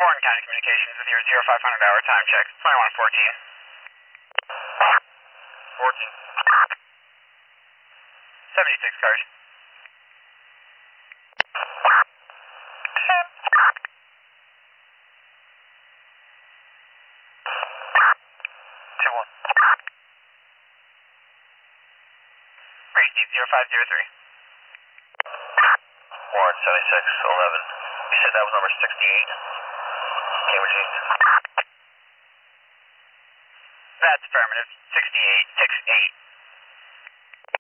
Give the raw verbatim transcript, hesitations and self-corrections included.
Warren County Communications with your zero five hundred hour time check. twenty-one fourteen. fourteen. seventy-six cars. two one. Reach Deep zero five zero three. Warren seventy-six eleven. You said that was number sixty-eight. Cambridge East. That's affirmative. sixty-eight sixty-eight.